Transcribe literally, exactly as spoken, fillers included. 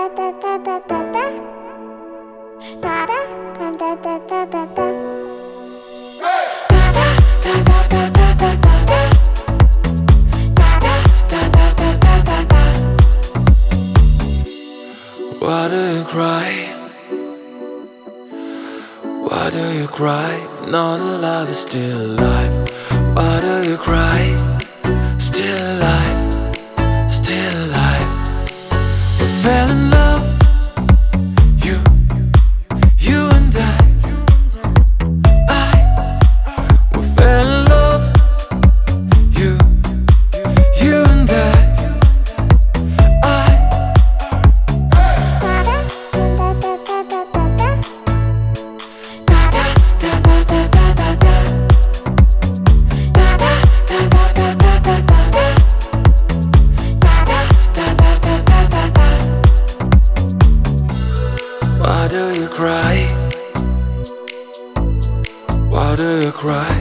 Why do you cry? Why do you cry? Know the love is still alive. Why do you cry? Still alive, still alive. We fell in love, you, you and I. I, we fell in love, you, you and I. Why do you cry? Why do you cry?